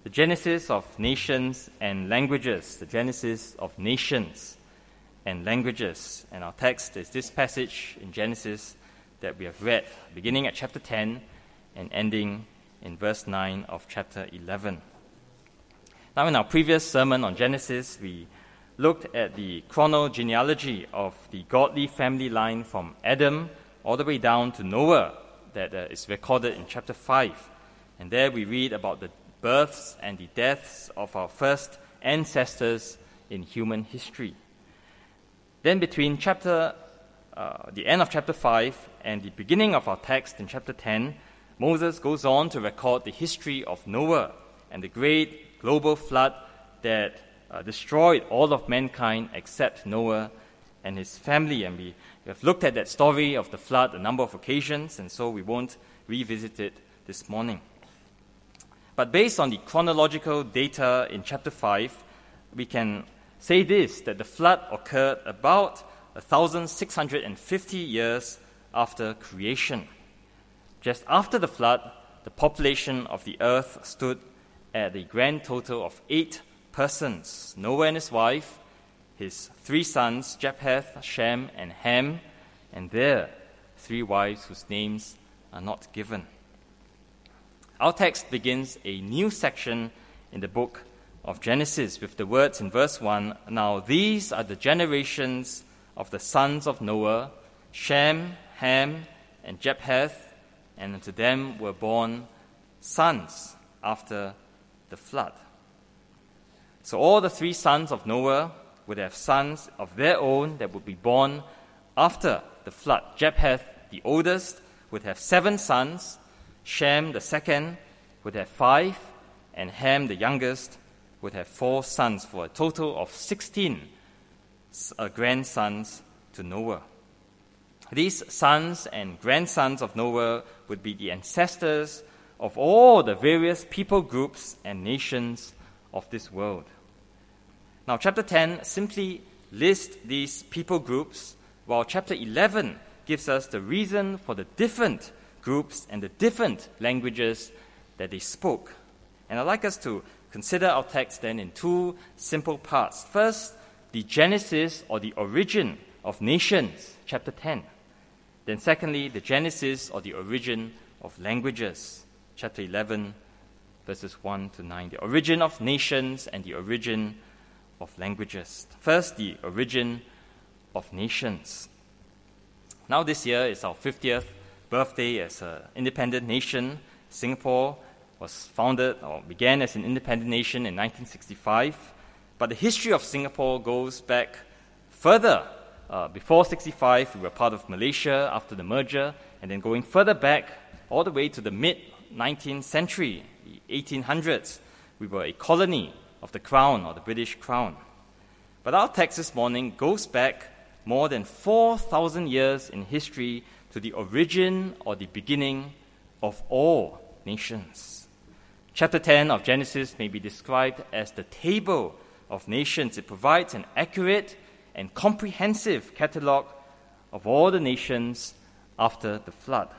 the genesis of nations and languages. The genesis of nations and languages. And our text is this passage in Genesis that we have read, beginning at chapter 10 and ending in verse 9 of chapter 11. Now, in our previous sermon on Genesis, we looked at the chronogenealogy of the godly family line from Adam all the way down to Noah that is recorded in chapter 5. And there we read about the births and the deaths of our first ancestors in human history. Then between the end of chapter 5 and the beginning of our text in chapter 10, Moses goes on to record the history of Noah and the great global flood that destroyed all of mankind except Noah and his family. And we have looked at that story of the flood a number of occasions, and so we won't revisit it this morning. But based on the chronological data in chapter 5, we can say this, that the flood occurred about 1,650 years after creation. Just after the flood, the population of the earth stood at a grand total of 8 persons: Noah and his wife, his 3 sons, Japheth, Shem, and Ham, and their 3 wives whose names are not given. Our text begins a new section in the book of Genesis with the words in verse 1, "Now these are the generations of the sons of Noah, Shem, Ham, and Japheth, and unto them were born sons after the flood." So all the 3 sons of Noah would have sons of their own that would be born after the flood. Japheth, the oldest, would have 7 sons. Shem, the second, would have 5. And Ham, the youngest, would have 4 sons, for a total of 16 grandsons to Noah. These sons and grandsons of Noah would be the ancestors of all the various people groups and nations of this world. Now, chapter 10 simply lists these people groups, while chapter 11 gives us the reason for the different groups and the different languages that they spoke. And I'd like us to consider our text then in 2 simple parts. First, the genesis or the origin of nations, chapter 10. Then secondly, the genesis or the origin of languages, chapter 11, verses 1 to 9. The origin of nations and the origin of languages. First, the origin of nations. Now this year is our 50th birthday as an independent nation. Singapore was founded or began as an independent nation in 1965. But the history of Singapore goes back further. Before 65, we were part of Malaysia after the merger, and then going further back all the way to the mid-19th century, the 1800s, we were a colony of the Crown or the British Crown. But our text this morning goes back more than 4,000 years in history to the origin or the beginning of all nations. Chapter 10 of Genesis may be described as the table of nations. It provides an accurate and comprehensive catalogue of all the nations after the flood.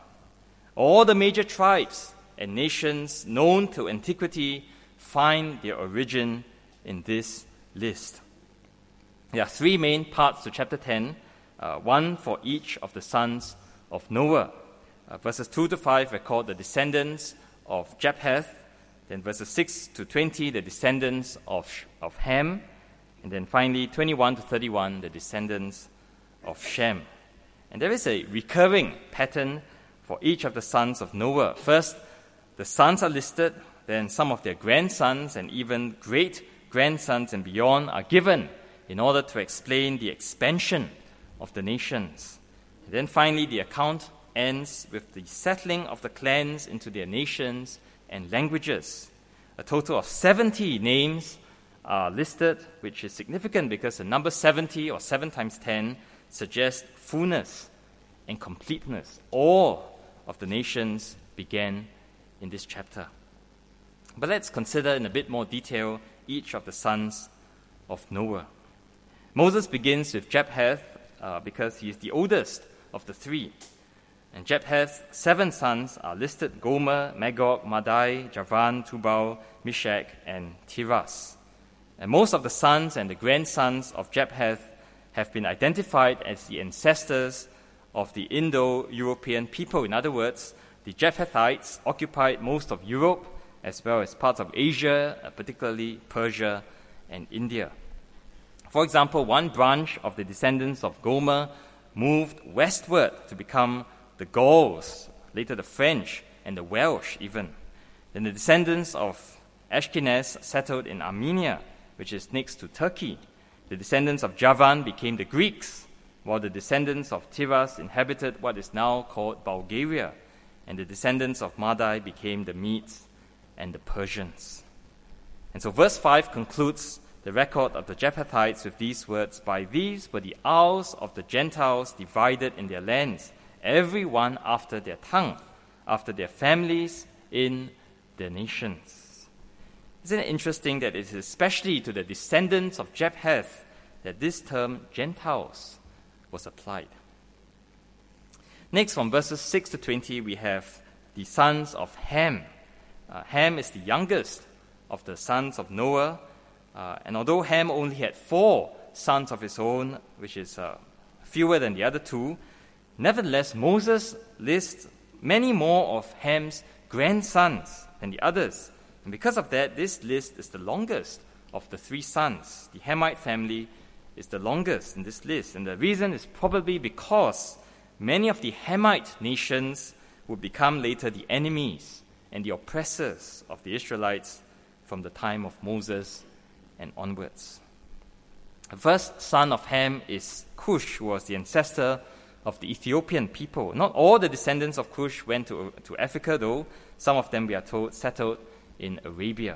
All the major tribes and nations known to antiquity find their origin in this list. There are 3 main parts to chapter 10, one for each of the sons of Noah. Verses 2 to 5 record the descendants of Japheth. Then verses 6 to 20, the descendants of Ham. And then finally, 21 to 31, the descendants of Shem. And there is a recurring pattern for each of the sons of Noah. First, the sons are listed, then some of their grandsons and even great-grandsons and beyond are given in order to explain the expansion of the nations. And then finally, the account ends with the settling of the clans into their nations and languages. A total of 70 names are listed, which is significant because the number 70, or 7 times 10, suggests fullness and completeness. All of the nations began in this chapter. But let's consider in a bit more detail each of the sons of Noah. Moses begins with Japheth because he is the oldest of the 3. And Japheth's 7 sons are listed: Gomer, Magog, Madai, Javan, Tubal, Meshach, and Tiras. And most of the sons and the grandsons of Japheth have been identified as the ancestors of the Indo-European people. In other words, the Japhethites occupied most of Europe as well as parts of Asia, particularly Persia and India. For example, one branch of the descendants of Gomer moved westward to become the Gauls, later the French and the Welsh even. Then the descendants of Ashkenaz settled in Armenia, which is next to Turkey. The descendants of Javan became the Greeks, while the descendants of Tiras inhabited what is now called Bulgaria, and the descendants of Madai became the Medes and the Persians. And so verse 5 concludes the record of the Japhethites with these words: "By these were the isles of the Gentiles divided in their lands, every one after their tongue, after their families in their nations." Isn't it interesting that it is especially to the descendants of Japheth that this term Gentiles was applied? Next, from verses 6 to 20, we have the sons of Ham. Ham is the youngest of the sons of Noah, and although Ham only had 4 sons of his own, which is fewer than the other 2, nevertheless, Moses lists many more of Ham's grandsons than the others. And because of that, this list is the longest of the 3 sons. The Hamite family is the longest in this list. And the reason is probably because many of the Hamite nations would become later the enemies and the oppressors of the Israelites from the time of Moses and onwards. The first son of Ham is Cush, who was the ancestor of the Ethiopian people. Not all the descendants of Cush went to Africa, though. Some of them, we are told, settled in Arabia.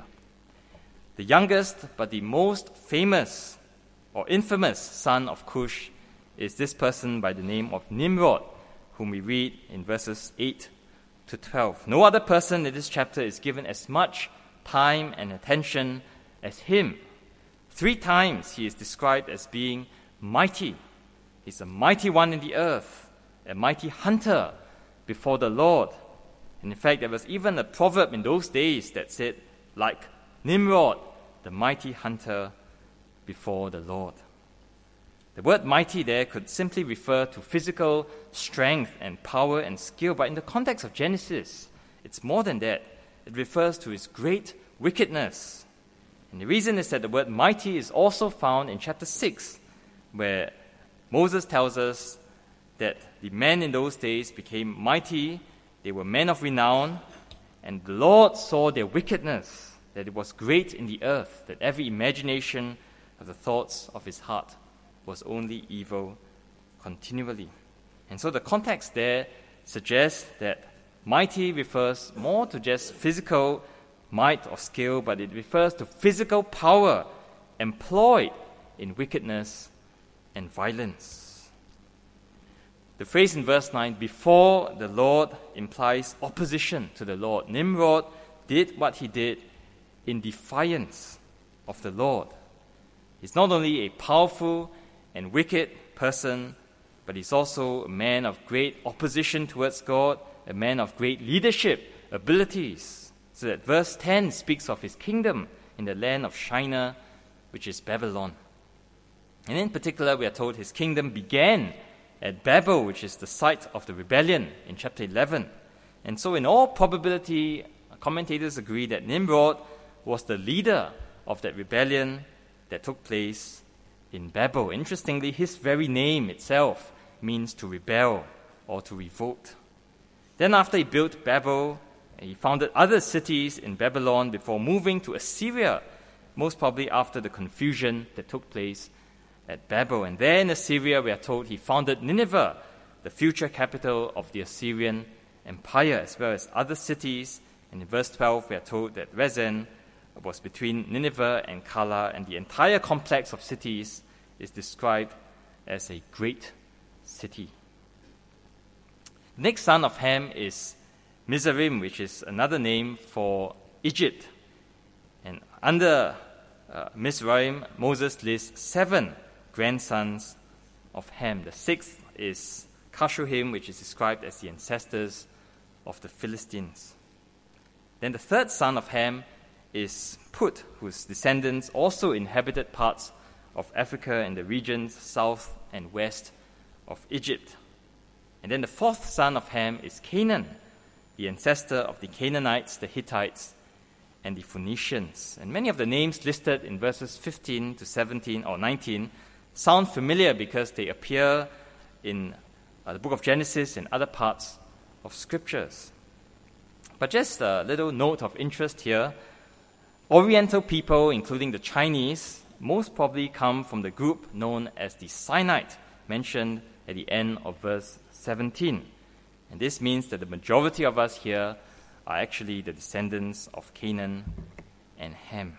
The youngest but the most famous or infamous son of Cush is this person by the name of Nimrod, whom we read in verses 8 to 12. No other person in this chapter is given as much time and attention as him. 3 times he is described as being mighty. He's a mighty one in the earth, a mighty hunter before the Lord. And in fact, there was even a proverb in those days that said, like Nimrod, the mighty hunter before the Lord. The word mighty there could simply refer to physical strength and power and skill, but in the context of Genesis, it's more than that. It refers to his great wickedness. And the reason is that the word mighty is also found in chapter 6, where Moses tells us that the men in those days became mighty. They were men of renown, and the Lord saw their wickedness, that it was great in the earth, that every imagination of the thoughts of his heart was only evil continually. And so the context there suggests that mighty refers more to just physical might or skill, but it refers to physical power employed in wickedness and violence. The phrase in verse 9, "before the Lord," implies opposition to the Lord. Nimrod did what he did in defiance of the Lord. He's not only a powerful and wicked person, but he's also a man of great opposition towards God, a man of great leadership abilities. So that verse 10 speaks of his kingdom in the land of Shinar, which is Babylon. And in particular, we are told his kingdom began at Babel, which is the site of the rebellion in chapter 11. And so in all probability, commentators agree that Nimrod was the leader of that rebellion that took place in Babel. Interestingly, his very name itself means to rebel or to revolt. Then after he built Babel, he founded other cities in Babylon before moving to Assyria, most probably after the confusion that took place at Babel. And there in Assyria, we are told he founded Nineveh, the future capital of the Assyrian Empire, as well as other cities. And in verse 12, we are told that Rezin was between Nineveh and Kala, and the entire complex of cities is described as a great city. The next son of Ham is Mizraim, which is another name for Egypt. And under Mizraim, Moses lists 7 grandsons of Ham. The 6th is Kashuhim, which is described as the ancestors of the Philistines. Then the third son of Ham is Put, whose descendants also inhabited parts of Africa and the regions south and west of Egypt. And then the fourth son of Ham is Canaan, the ancestor of the Canaanites, the Hittites, and the Phoenicians. And many of the names listed in verses 15 to 17 or 19 sound familiar because they appear in the book of Genesis and other parts of Scriptures. But just a little note of interest here, Oriental people, including the Chinese, most probably come from the group known as the Sinite, mentioned at the end of verse 17. And this means that the majority of us here are actually the descendants of Canaan and Ham.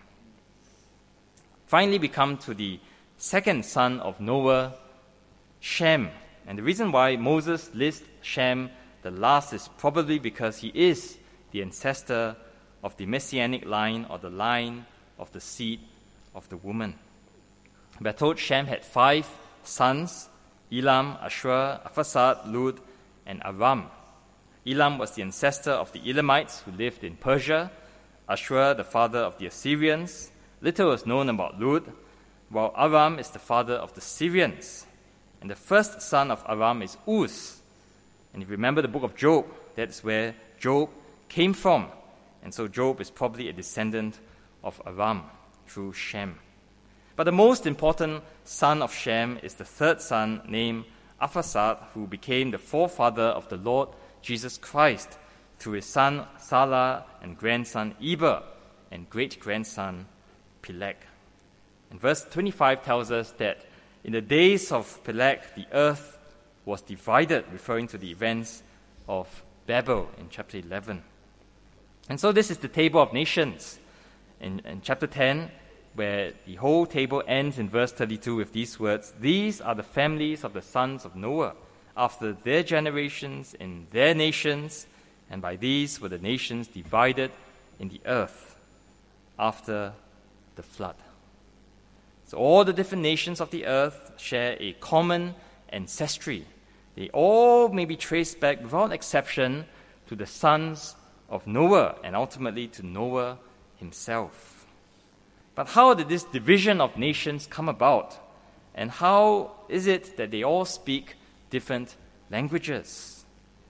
Finally, we come to the second son of Noah, Shem. And the reason why Moses lists Shem the last is probably because he is the ancestor of the messianic line, or the line of the seed of the woman. We are told Shem had 5 sons: Elam, Ashur, Arphaxad, Lud, and Aram. Elam was the ancestor of the Elamites who lived in Persia. Ashur, the father of the Assyrians. Little is known about Lud, while Aram is the father of the Syrians. And the first son of Aram is Uz. And if you remember the book of Job, that's where Job came from. And so Job is probably a descendant of Aram through Shem. But the most important son of Shem is the third son named Arphaxad, who became the forefather of the Lord Jesus Christ through his son Salah and grandson Eber and great-grandson Peleg. And verse 25 tells us that in the days of Peleg, the earth was divided, referring to the events of Babel in chapter 11. And so this is the table of nations in chapter 10, where the whole table ends in verse 32 with these words: "These are the families of the sons of Noah, after their generations in their nations, and by these were the nations divided in the earth after the flood." So all the different nations of the earth share a common ancestry. They all may be traced back, without exception, to the sons of Noah, and ultimately to Noah himself. But how did this division of nations come about? And how is it that they all speak different languages?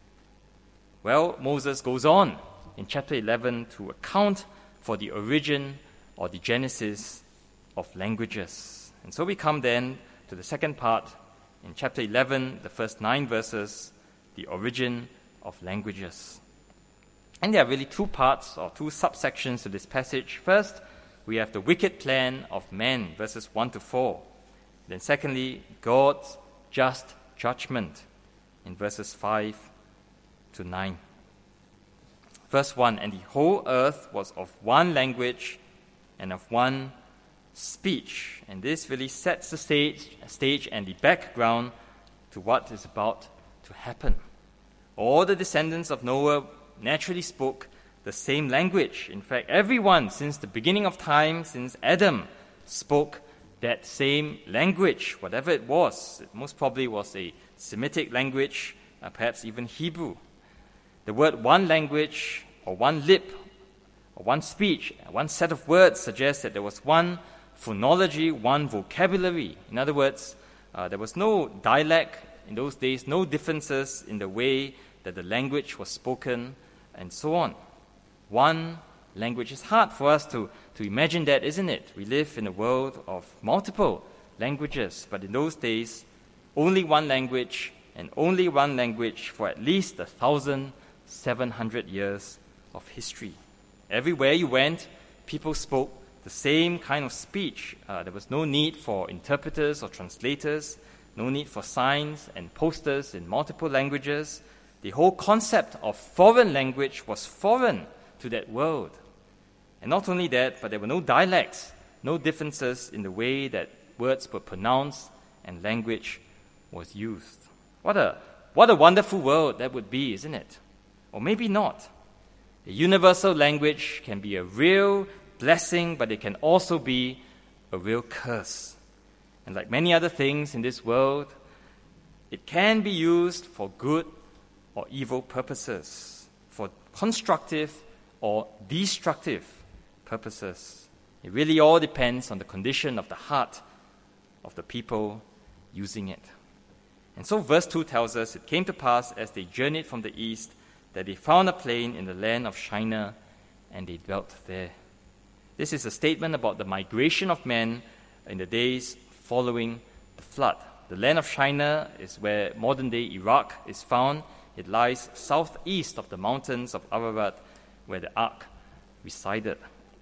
Well, Moses goes on in chapter 11 to account for the origin or the genesis of languages. And so we come then to the second part in chapter 11, the first 9 verses, the origin of languages. And there are really 2 parts or 2 subsections to this passage. First, we have the wicked plan of man, verses 1 to 4. Then secondly, God's just judgment in verses 5 to 9. Verse 1, "And the whole earth was of one language and of one speech." And this really sets the stage and the background to what is about to happen. All the descendants of Noah naturally spoke the same language. In fact, everyone since the beginning of time, since Adam, spoke that same language, whatever it was. It most probably was a Semitic language, perhaps even Hebrew. The word one language, or one lip, or one speech, one set of words suggests that there was one phonology, one vocabulary. In other words, there was no dialect in those days, no differences in the way that the language was spoken, and so on. One language. It's hard for us to imagine that, isn't it? We live in a world of multiple languages, but in those days, only one language, and only one language for at least 1,700 years of history. Everywhere you went, people spoke the same kind of speech. There was no need for interpreters or translators, no need for signs and posters in multiple languages. The whole concept of foreign language was foreign to that world. And not only that, but there were no dialects, no differences in the way that words were pronounced and language was used. What a wonderful world that would be, isn't it? Or maybe not. A universal language can be a real blessing, but it can also be a real curse. And like many other things in this world, It can be used for good or evil purposes, for constructive or destructive purposes. It really all depends on the condition of the heart of the people using it. And so verse 2 tells us, it came to pass as they journeyed from the east that they found a plain in the land of Shinar, and they dwelt there. This is a statement about the migration of men in the days following the flood. The land of Shinar is where modern-day Iraq is found. It lies southeast of the mountains of Ararat, where the ark resided.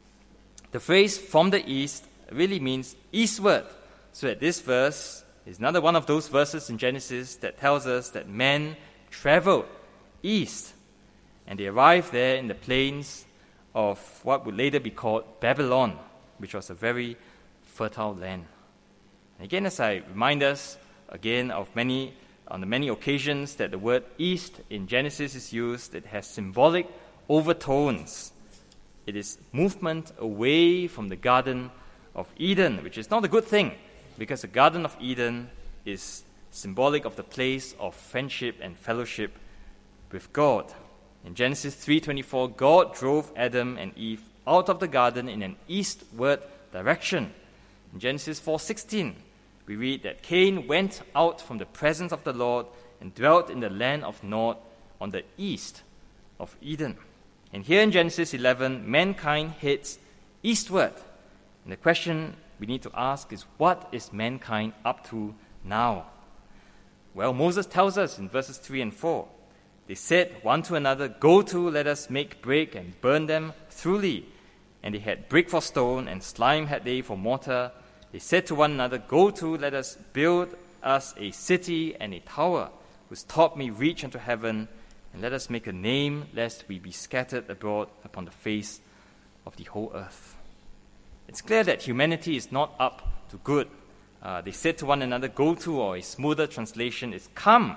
The phrase "from the east" really means eastward. So that this verse is another one of those verses in Genesis that tells us that men traveled east, and they arrived there in the plains of what would later be called Babylon, which was a very fertile land. And again, as I remind us again on the many occasions that the word east in Genesis is used, it has symbolic overtones. It is movement away from the Garden of Eden, which is not a good thing, because the Garden of Eden is symbolic of the place of friendship and fellowship with God. In Genesis 3:24, God drove Adam and Eve out of the garden in an eastward direction. In Genesis 4:16, we read that Cain went out from the presence of the Lord and dwelt in the land of Nod on the east of Eden. And here in Genesis 11, mankind heads eastward. And the question we need to ask is, what is mankind up to now? Well, Moses tells us in verses 3 and 4, they said one to another, "Go to, let us make brick and burn them thoroughly." And they had brick for stone, and slime had they for mortar. They said to one another, "Go to, let us build us a city and a tower, whose top may reach unto heaven, and let us make a name, lest we be scattered abroad upon the face of the whole earth." It's clear that humanity is not up to good. They said to one another, "Go to," or a smoother translation is, "Come,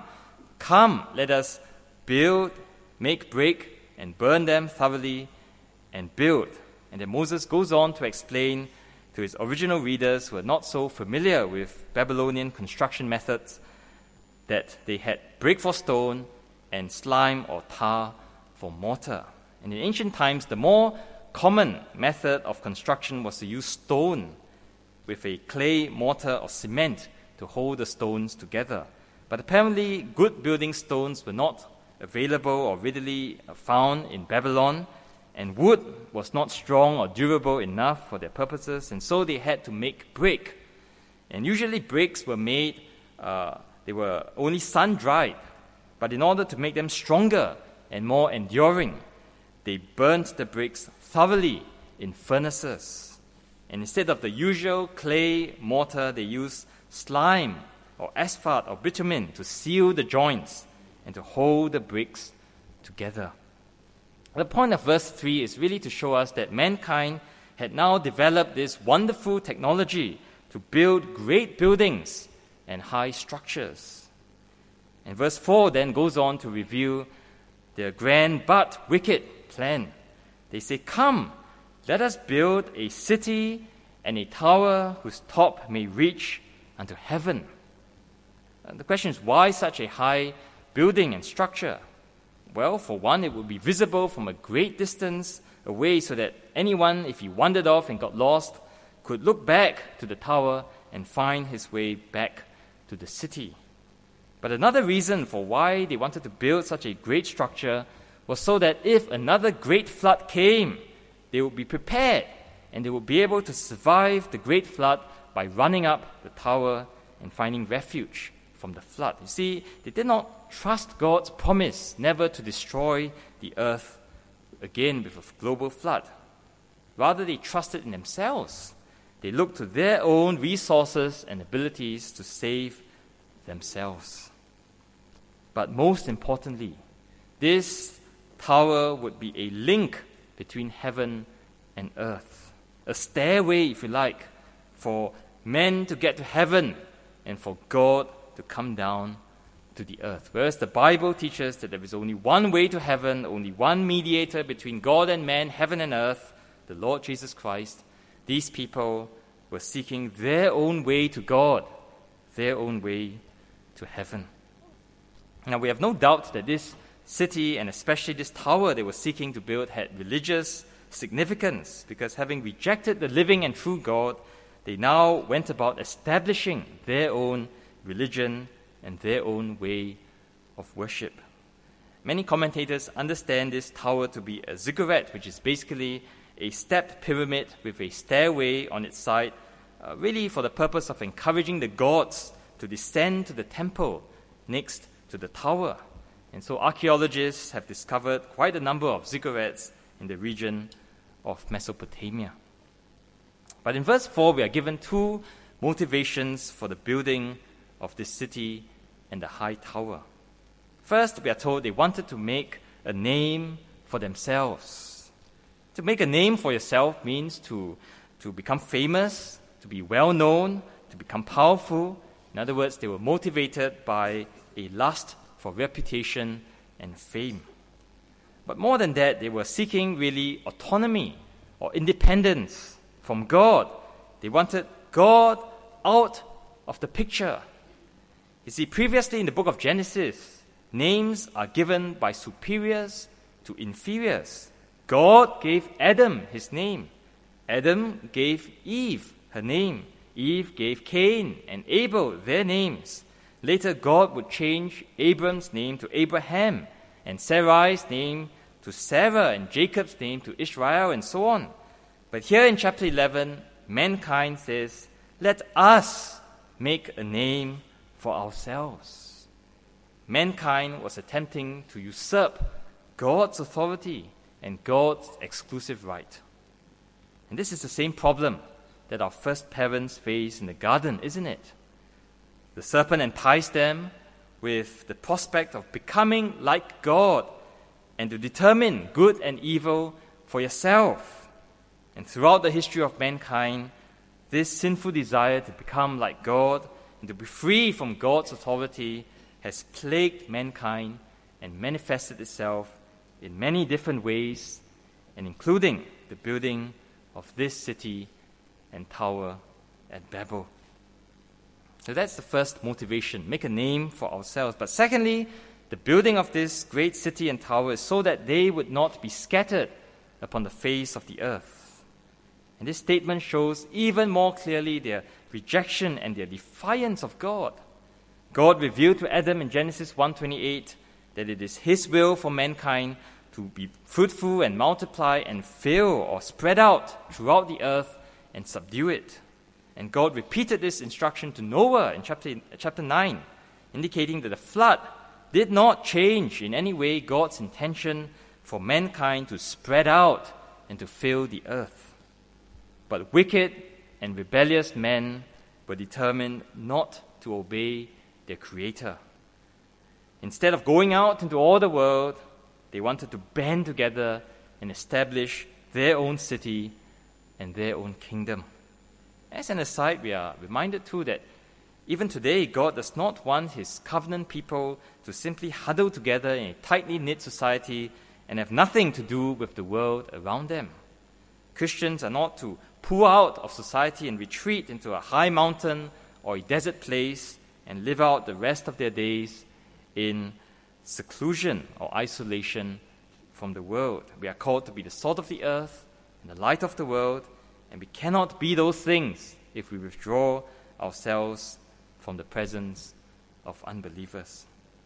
let us build, make brick, and burn them thoroughly, and build." And then Moses goes on to explain to his original readers who are not so familiar with Babylonian construction methods that they had brick for stone and slime or tar for mortar. And in ancient times, the more common method of construction was to use stone with a clay mortar or cement to hold the stones together. But apparently, good building stones were not available or readily found in Babylon, and wood was not strong or durable enough for their purposes, and so they had to make brick. And usually bricks were made, they were only sun-dried, but in order to make them stronger and more enduring, they burnt the bricks thoroughly in furnaces. And instead of the usual clay mortar, they used slime or asphalt or bitumen to seal the joints and to hold the bricks together. The point of verse 3 is really to show us that mankind had now developed this wonderful technology to build great buildings and high structures. And verse 4 then goes on to reveal their grand but wicked plan. They say, "Come, let us build a city and a tower whose top may reach unto heaven." And the question is, why such a high building and structure? Well, for one, it would be visible from a great distance away so that anyone, if he wandered off and got lost, could look back to the tower and find his way back to the city. But another reason for why they wanted to build such a great structure was so that if another great flood came, they would be prepared and they would be able to survive the great flood by running up the tower and finding refuge from the flood. You see, they did not trust God's promise never to destroy the earth again with a global flood. Rather, they trusted in themselves. They looked to their own resources and abilities to save themselves. But most importantly, this tower would be a link between heaven and earth, a stairway, if you like, for men to get to heaven and for God to come down to the earth. Whereas the Bible teaches that there is only one way to heaven, only one mediator between God and man, heaven and earth, the Lord Jesus Christ. These people were seeking their own way to God, their own way to heaven. Now, we have no doubt that this city, and especially this tower they were seeking to build, had religious significance, because having rejected the living and true God, they now went about establishing their own religion and their own way of worship. Many commentators understand this tower to be a ziggurat, which is basically a stepped pyramid with a stairway on its side, really for the purpose of encouraging the gods to descend to the temple next to the tower. And so archaeologists have discovered quite a number of ziggurats in the region of Mesopotamia. But in verse 4, we are given two motivations for the building of this city and the high tower. First, we are told they wanted to make a name for themselves. To make a name for yourself means to become famous, to be well known, to become powerful. In other words, they were motivated by a lust for reputation and fame. But more than that, they were seeking really autonomy or independence from God. They wanted God out of the picture. You see, previously in the book of Genesis, names are given by superiors to inferiors. God gave Adam his name. Adam gave Eve her name. Eve gave Cain and Abel their names. Later, God would change Abram's name to Abraham, and Sarai's name to Sarah, and Jacob's name to Israel, and so on. But here in chapter 11, mankind says, let us make a name for ourselves. Mankind was attempting to usurp God's authority and God's exclusive right. And this is the same problem that our first parents faced in the garden, isn't it? The serpent enticed them with the prospect of becoming like God and to determine good and evil for yourself. And throughout the history of mankind, this sinful desire to become like God and to be free from God's authority has plagued mankind and manifested itself in many different ways, and including the building of this city and tower at Babel. So that's the first motivation, make a name for ourselves. But secondly, the building of this great city and tower is so that they would not be scattered upon the face of the earth. And this statement shows even more clearly their rejection and their defiance of God. God revealed to Adam in Genesis 1:28 that it is his will for mankind to be fruitful and multiply and fill or spread out throughout the earth and subdue it. And God repeated this instruction to Noah in chapter 9, indicating that the flood did not change in any way God's intention for mankind to spread out and to fill the earth. But wicked and rebellious men were determined not to obey their Creator. Instead of going out into all the world, they wanted to band together and establish their own city and their own kingdom. As an aside, we are reminded too that even today, God does not want his covenant people to simply huddle together in a tightly knit society and have nothing to do with the world around them. Christians are not to pull out of society and retreat into a high mountain or a desert place and live out the rest of their days in seclusion or isolation from the world. We are called to be the salt of the earth and the light of the world, and we cannot be those things if we withdraw ourselves from the presence of unbelievers.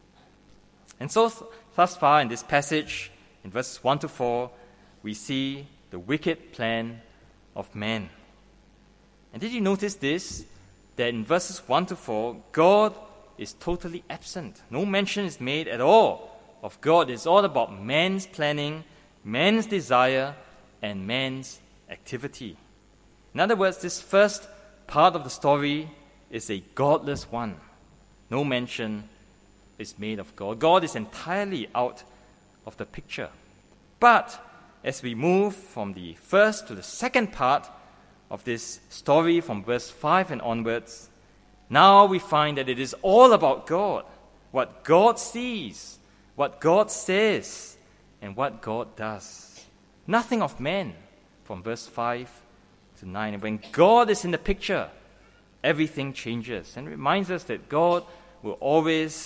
And so, thus far in this passage, in verses 1 to 4, we see the wicked plan of man. And did you notice this? That in verses 1 to 4, God is totally absent. No mention is made at all of God. It's all about man's planning, man's desire, and man's activity. In other words, this first part of the story is a godless one. No mention is made of God. God is entirely out of the picture. But as we move from the first to the second part of this story, from verse 5 and onwards, now we find that it is all about God, what God sees, what God says, and what God does. Nothing of man from verse 5 to 9. And when God is in the picture, everything changes, and reminds us that God will always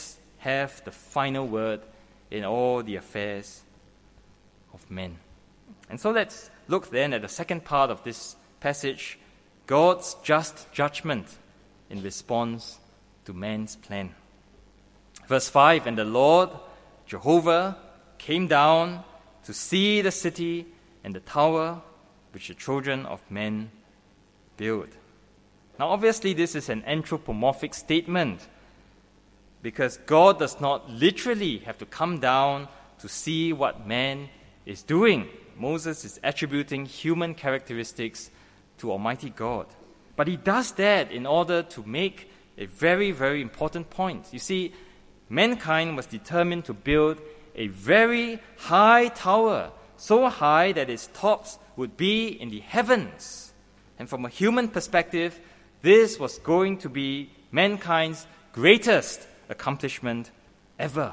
have the final word in all the affairs of men. And so let's look then at the second part of this passage, God's just judgment in response to man's plan. Verse 5, and the Lord, Jehovah, came down to see the city and the tower which the children of men build. Now obviously this is an anthropomorphic statement because God does not literally have to come down to see what man is doing. Moses is attributing human characteristics to Almighty God. But he does that in order to make a very, very important point. You see, mankind was determined to build a very high tower, so high that its tops would be in the heavens. And from a human perspective, this was going to be mankind's greatest accomplishment ever.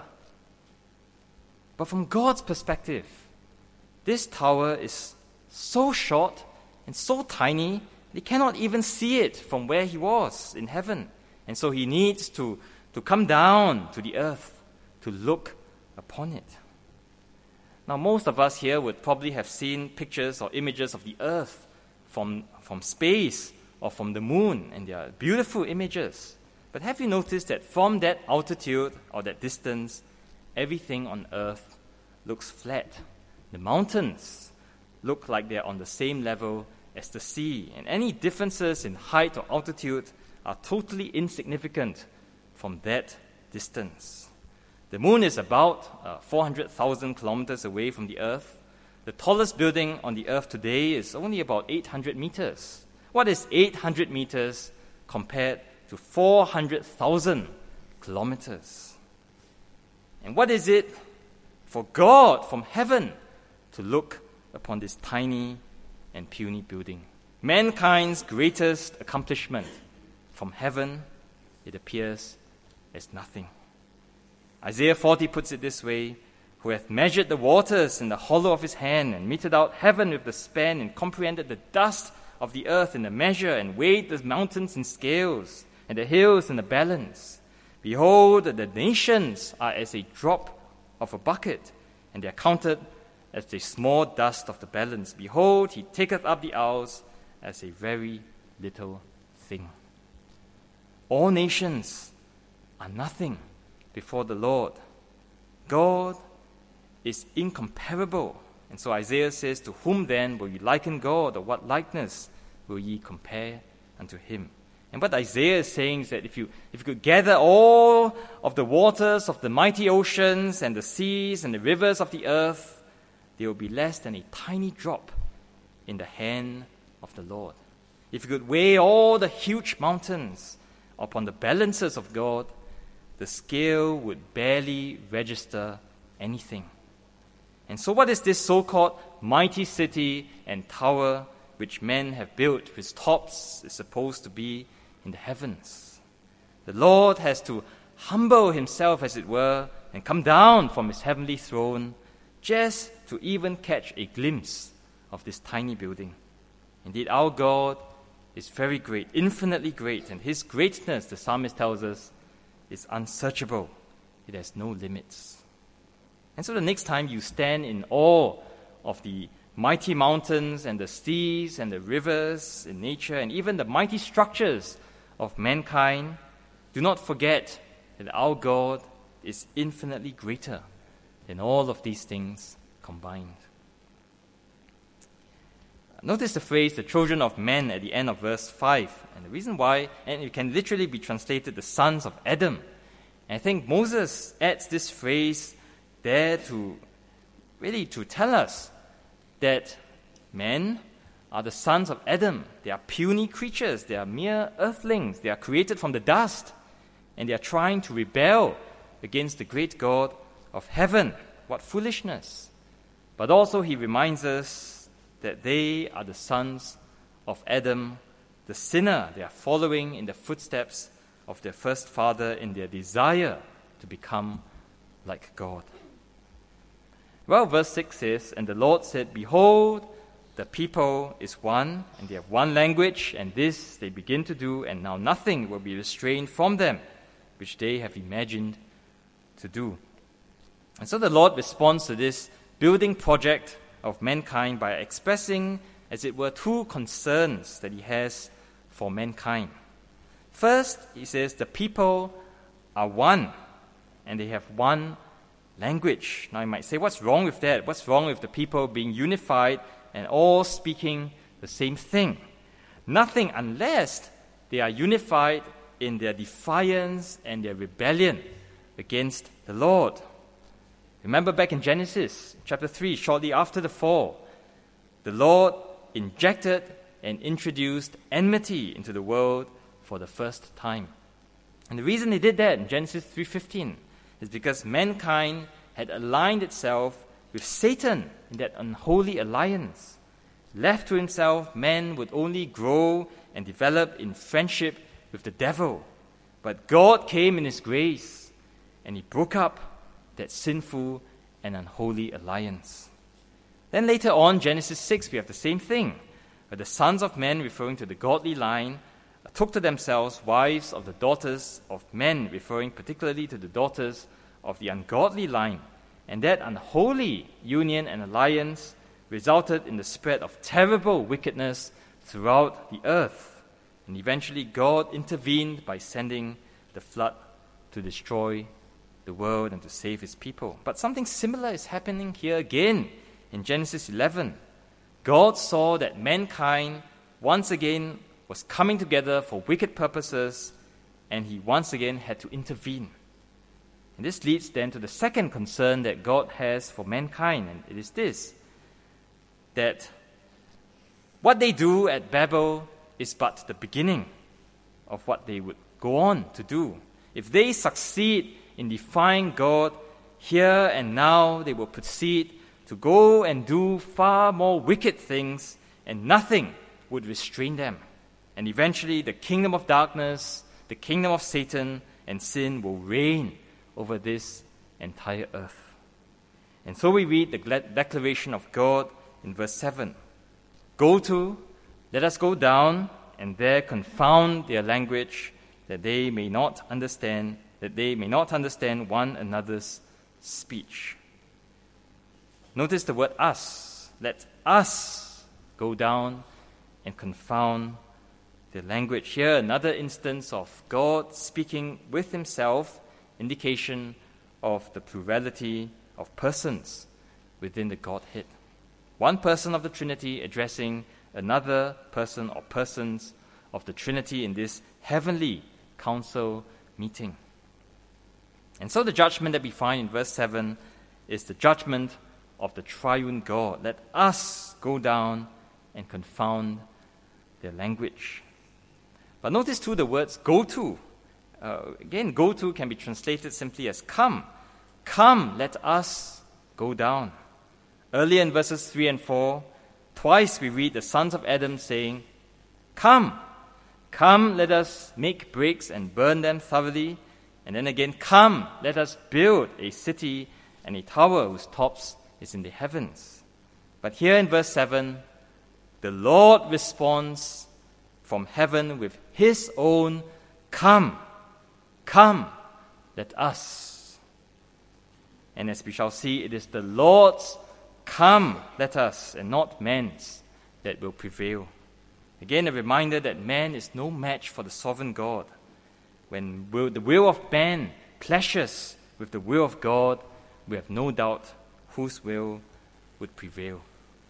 But from God's perspective, this tower is so short and so tiny, he cannot even see it from where he was in heaven. And so he needs to come down to the earth to look upon it. Now, most of us here would probably have seen pictures or images of the earth from space or from the moon, and they are beautiful images. But have you noticed that from that altitude or that distance, everything on earth looks flat? The mountains look like they're on the same level as the sea, and any differences in height or altitude are totally insignificant from that distance. The moon is about 400,000 kilometers away from the earth. The tallest building on the earth today is only about 800 meters. What is 800 meters compared to 400,000 kilometers? And what is it for God from heaven to look upon this tiny and puny building? Mankind's greatest accomplishment. From heaven, it appears as nothing. Isaiah 40 puts it this way, who hath measured the waters in the hollow of his hand, and meted out heaven with the span, and comprehended the dust of the earth in the measure, and weighed the mountains in scales, and the hills in the balance. Behold, the nations are as a drop of a bucket, and they are counted as the small dust of the balance. Behold, he taketh up the isles as a very little thing. All nations are nothing before the Lord. God is incomparable. And so Isaiah says, to whom then will ye liken God, or what likeness will ye compare unto him? And what Isaiah is saying is that if you could gather all of the waters of the mighty oceans and the seas and the rivers of the earth, they will be less than a tiny drop in the hand of the Lord. If you could weigh all the huge mountains upon the balances of God, the scale would barely register anything. And so what is this so-called mighty city and tower which men have built, whose tops is supposed to be in the heavens? The Lord has to humble himself, as it were, and come down from his heavenly throne just to even catch a glimpse of this tiny building. Indeed, our God is very great, infinitely great, and his greatness, the psalmist tells us, is unsearchable. It has no limits. And so the next time you stand in awe of the mighty mountains and the seas and the rivers in nature and even the mighty structures of mankind, do not forget that our God is infinitely greater than all of these things combined. Notice the phrase, the children of men, at the end of verse 5. And the reason why, and it can literally be translated, the sons of Adam. And I think Moses adds this phrase there to tell us that men are the sons of Adam. They are puny creatures. They are mere earthlings. They are created from the dust. And they are trying to rebel against the great God of heaven. What foolishness. But also he reminds us that they are the sons of Adam, the sinner. They are following in the footsteps of their first father in their desire to become like God. Well, verse 6 says, and the Lord said, behold, the people is one, and they have one language, and this they begin to do, and now nothing will be restrained from them, which they have imagined to do. And so the Lord responds to this building project of mankind by expressing, as it were, two concerns that he has for mankind. First, he says the people are one, and they have one language. Now you might say, what's wrong with that? What's wrong with the people being unified and all speaking the same thing? Nothing, unless they are unified in their defiance and their rebellion against the Lord. Remember back in Genesis chapter 3, shortly after the fall, the Lord injected and introduced enmity into the world for the first time. And the reason he did that in Genesis 3:15 is because mankind had aligned itself with Satan in that unholy alliance. Left to himself, man would only grow and develop in friendship with the devil. But God came in his grace, and he broke up that sinful and unholy alliance. Then later on, Genesis 6, we have the same thing, where the sons of men, referring to the godly line, took to themselves wives of the daughters of men, referring particularly to the daughters of the ungodly line. And that unholy union and alliance resulted in the spread of terrible wickedness throughout the earth. And eventually God intervened by sending the flood to destroy the world and to save his people. But something similar is happening here again in Genesis 11. God saw that mankind once again was coming together for wicked purposes, and he once again had to intervene. And this leads then to the second concern that God has for mankind, and it is this, that what they do at Babel is but the beginning of what they would go on to do. If they succeed in defying God here and now, they will proceed to go and do far more wicked things, and nothing would restrain them. And eventually the kingdom of darkness, the kingdom of Satan and sin will reign over this entire earth. And so we read the declaration of God in verse 7. Go to, let us go down, and there confound their language, that they may not understand one another's speech. Notice the word us. Let us go down and confound the language. Here, another instance of God speaking with himself, indication of the plurality of persons within the Godhead. One person of the Trinity addressing another person or persons of the Trinity in this heavenly council meeting. And so the judgment that we find in verse 7 is the judgment of the triune God. Let us go down and confound their language. But notice too the words go to. Again, go to can be translated simply as come. Come, let us go down. Earlier in verses 3 and 4, twice we read the sons of Adam saying, come, come, let us make bricks and burn them thoroughly. And then again, come, let us build a city and a tower whose tops is in the heavens. But here in verse 7, the Lord responds from heaven with his own come, come, let us. And as we shall see, it is the Lord's come, let us, and not man's that will prevail. Again, a reminder that man is no match for the sovereign God. When the will of man clashes with the will of God, we have no doubt whose will would prevail.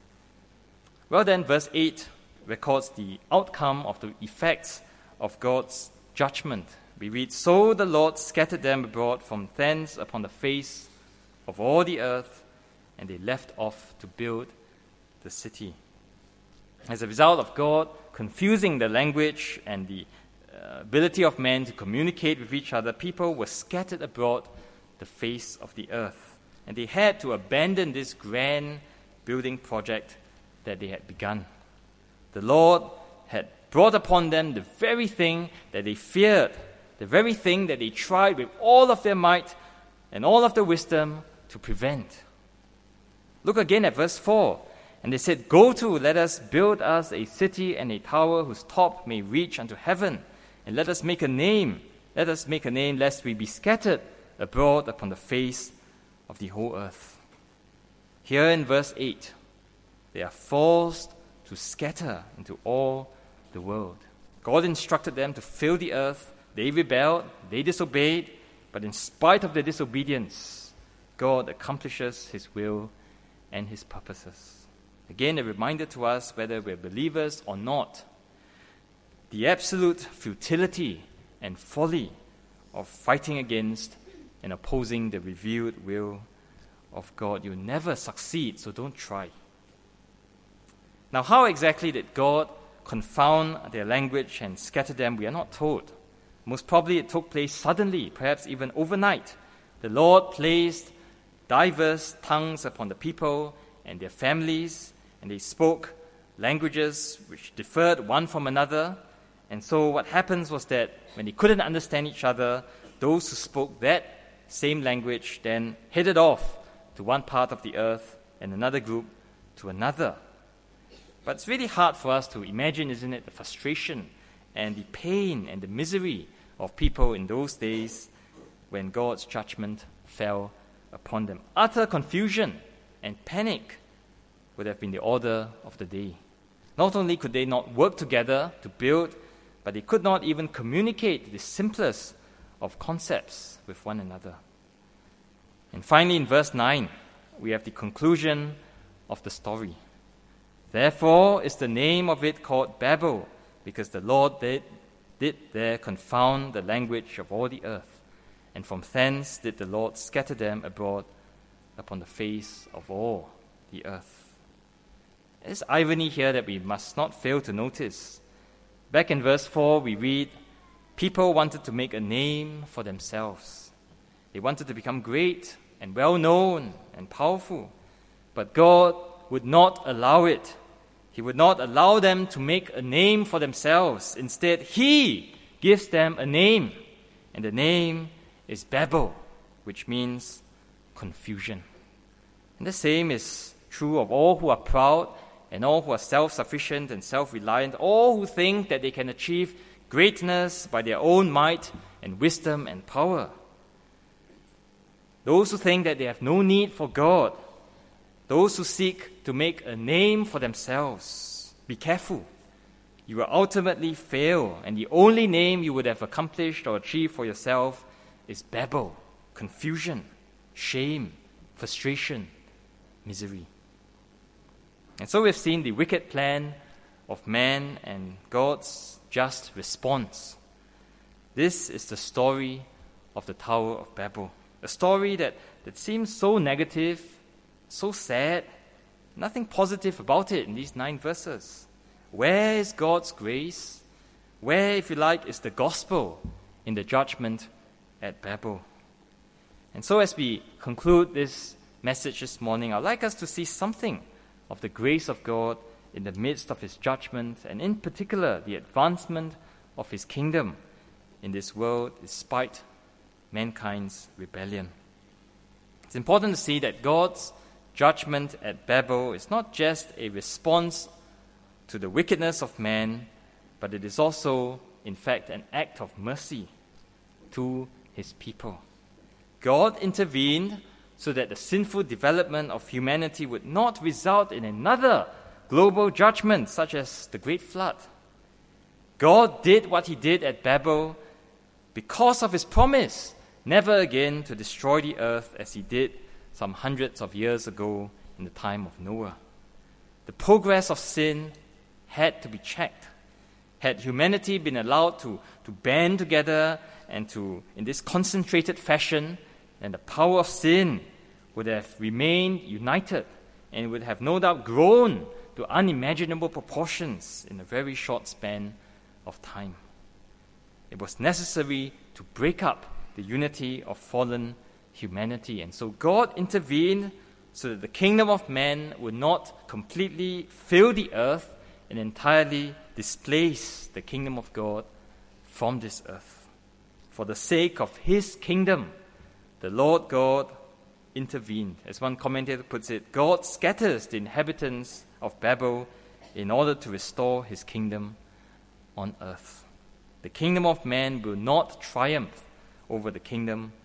Well then, verse 8 records the outcome of the effects of God's judgment. We read, so the Lord scattered them abroad from thence upon the face of all the earth, and they left off to build the city. As a result of God confusing the language and the ability of men to communicate with each other, people were scattered abroad the face of the earth. And they had to abandon this grand building project that they had begun. The Lord had brought upon them the very thing that they feared, the very thing that they tried with all of their might and all of their wisdom to prevent. Look again at verse 4. And they said, go to, let us build us a city and a tower whose top may reach unto heaven. And let us make a name, lest we be scattered abroad upon the face of the whole earth. Here in verse 8, they are forced to scatter into all the world. God instructed them to fill the earth. They rebelled, they disobeyed, but in spite of their disobedience, God accomplishes His will and His purposes. Again, a reminder to us, whether we're believers or not, the absolute futility and folly of fighting against and opposing the revealed will of God. You'll never succeed, so don't try. Now, how exactly did God confound their language and scatter them? We are not told. Most probably it took place suddenly, perhaps even overnight. The Lord placed diverse tongues upon the people and their families, and they spoke languages which differed one from another. And so what happens was that when they couldn't understand each other, those who spoke that same language then headed off to one part of the earth and another group to another. But it's really hard for us to imagine, isn't it, the frustration and the pain and the misery of people in those days when God's judgment fell upon them. Utter confusion and panic would have been the order of the day. Not only could they not work together to build, but they could not even communicate the simplest of concepts with one another. And finally, in verse 9, we have the conclusion of the story. Therefore is the name of it called Babel, because the Lord did there confound the language of all the earth, and from thence did the Lord scatter them abroad upon the face of all the earth. There's irony here that we must not fail to notice. Back in verse 4, we read, people wanted to make a name for themselves. They wanted to become great and well-known and powerful, but God would not allow it. He would not allow them to make a name for themselves. Instead, He gives them a name, and the name is Babel, which means confusion. And the same is true of all who are proud and all who are self-sufficient and self-reliant, all who think that they can achieve greatness by their own might and wisdom and power. Those who think that they have no need for God, those who seek to make a name for themselves, be careful. You will ultimately fail, and the only name you would have accomplished or achieved for yourself is Babel, confusion, shame, frustration, misery. And so we've seen the wicked plan of man and God's just response. This is the story of the Tower of Babel, a story that seems so negative, so sad, nothing positive about it in these 9 verses. Where is God's grace? Where, if you like, is the gospel in the judgment at Babel? And so as we conclude this message this morning, I'd like us to see something of the grace of God in the midst of His judgment, and in particular, the advancement of His kingdom in this world despite mankind's rebellion. It's important to see that God's judgment at Babel is not just a response to the wickedness of man, but it is also, in fact, an act of mercy to His people. God intervened so that the sinful development of humanity would not result in another global judgment such as the Great Flood. God did what He did at Babel because of His promise never again to destroy the earth as He did some hundreds of years ago in the time of Noah. The progress of sin had to be checked. Had humanity been allowed to band together and to, in this concentrated fashion, then the power of sin would have remained united and would have no doubt grown to unimaginable proportions in a very short span of time. It was necessary to break up the unity of fallen humanity. And so God intervened so that the kingdom of man would not completely fill the earth and entirely displace the kingdom of God from this earth. For the sake of His kingdom, the Lord God intervened. As one commentator puts it, God scatters the inhabitants of Babel in order to restore His kingdom on earth. The kingdom of man will not triumph over the kingdom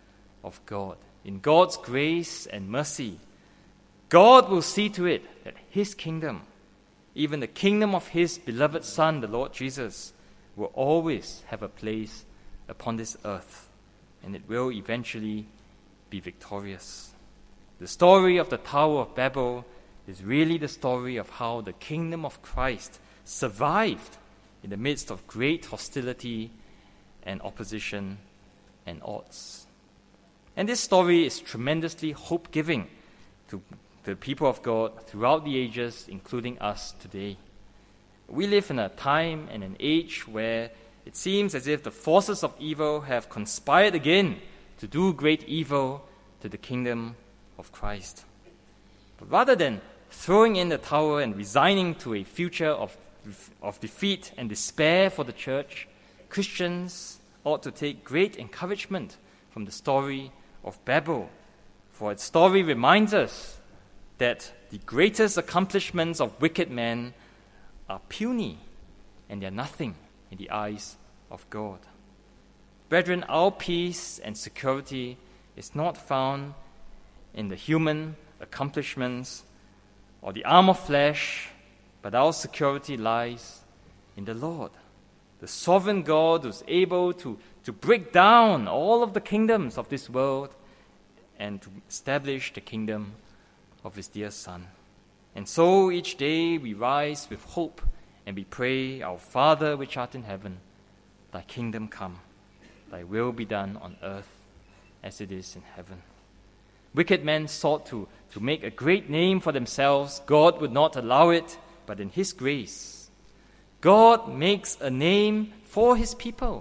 of God. In God's grace and mercy, God will see to it that His kingdom, even the kingdom of His beloved Son, the Lord Jesus, will always have a place upon this earth, and it will eventually be victorious. The story of the Tower of Babel is really the story of how the kingdom of Christ survived in the midst of great hostility and opposition and odds. And this story is tremendously hope-giving to the people of God throughout the ages, including us today. We live in a time and an age where it seems as if the forces of evil have conspired again to do great evil to the kingdom of Christ. But rather than throwing in the towel and resigning to a future of defeat and despair for the church, Christians ought to take great encouragement from the story of Babel, for its story reminds us that the greatest accomplishments of wicked men are puny and they are nothing in the eyes of God. Brethren, our peace and security is not found in the human accomplishments or the arm of flesh, but our security lies in the Lord, the sovereign God who is able to break down all of the kingdoms of this world and to establish the kingdom of His dear Son. And so each day we rise with hope and we pray, Our Father which art in heaven, Thy kingdom come, Thy will be done on earth as it is in heaven. Wicked men sought to make a great name for themselves. God would not allow it, but in His grace, God makes a name for His people.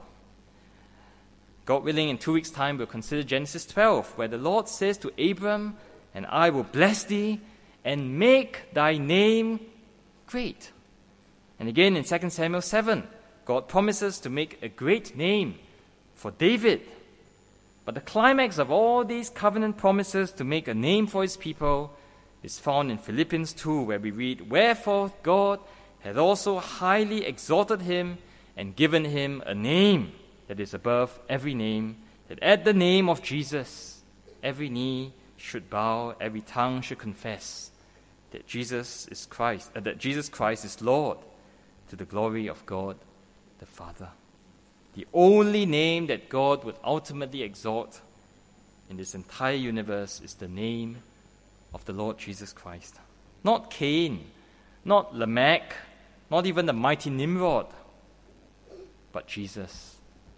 God willing, in 2 weeks' time, we'll consider Genesis 12, where the Lord says to Abram, and I will bless thee and make thy name great. And again in 2 Samuel 7, God promises to make a great name for David. But the climax of all these covenant promises to make a name for His people is found in Philippians 2, where we read, Wherefore God hath also highly exalted Him and given Him a name that is above every name, that at the name of Jesus every knee should bow, every tongue should confess that Jesus Christ is Lord, to the glory of God the Father. The only name that God would ultimately exalt in this entire universe is the name of the Lord Jesus Christ. Not Cain, not Lamech, not even the mighty Nimrod, but Jesus.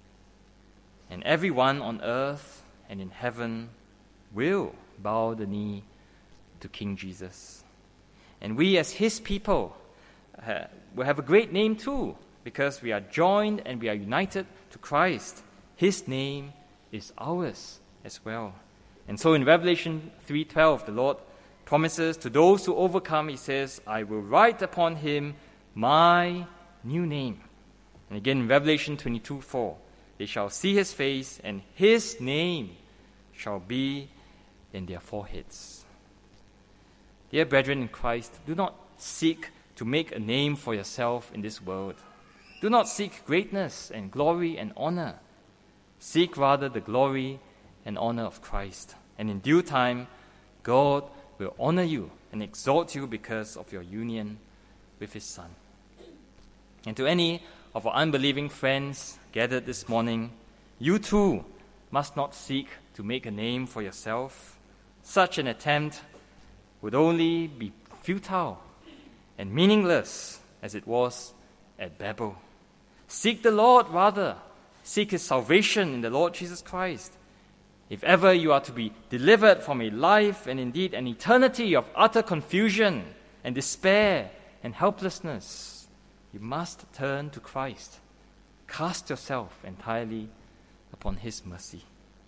And everyone on earth and in heaven will bow the knee to King Jesus. And we as His people will have a great name too, because we are joined and we are united to Christ. His name is ours as well. And so in Revelation 3:12, the Lord promises to those who overcome, He says, I will write upon him my new name. And again in Revelation 22:4, they shall see His face, and His name shall be in their foreheads. Dear brethren in Christ, do not seek to make a name for yourself in this world. Do not seek greatness and glory and honor. Seek rather the glory and honor of Christ. And in due time, God will honor you and exalt you because of your union with His Son. And to any of our unbelieving friends gathered this morning, you too must not seek to make a name for yourself. Such an attempt would only be futile and meaningless as it was at Babel. Seek the Lord rather. Seek His salvation in the Lord Jesus Christ. If ever you are to be delivered from a life and indeed an eternity of utter confusion and despair and helplessness, you must turn to Christ. Cast yourself entirely upon His mercy.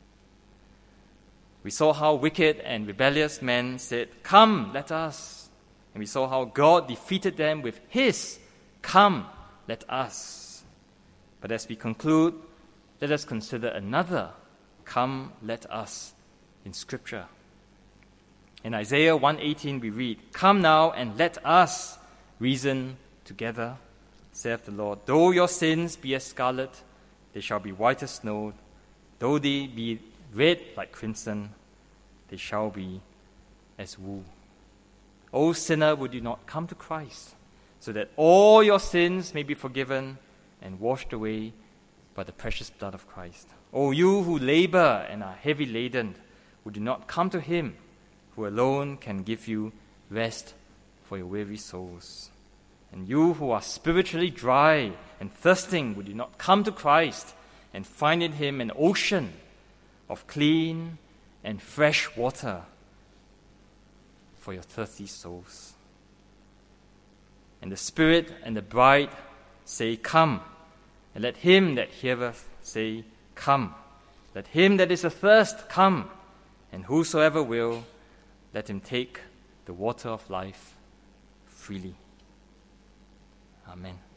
We saw how wicked and rebellious men said, Come, let us. And we saw how God defeated them with His, Come, let us. But as we conclude, let us consider another, Come, let us, in Scripture. In Isaiah 1:18 we read, Come now and let us reason together, saith the Lord. Though your sins be as scarlet, they shall be white as snow. Though they be red like crimson, they shall be as wool. O sinner, would you not come to Christ, so that all your sins may be forgiven and washed away by the precious blood of Christ? O you who labor and are heavy laden, would you not come to him, who alone can give you rest for your weary souls? And you who are spiritually dry and thirsting, would you not come to Christ and find in him an ocean of clean and fresh water for your thirsty souls? And the Spirit and the bride say, Come. And let him that heareth say, Come. Let him that is athirst come. And whosoever will, let him take the water of life freely. Amen.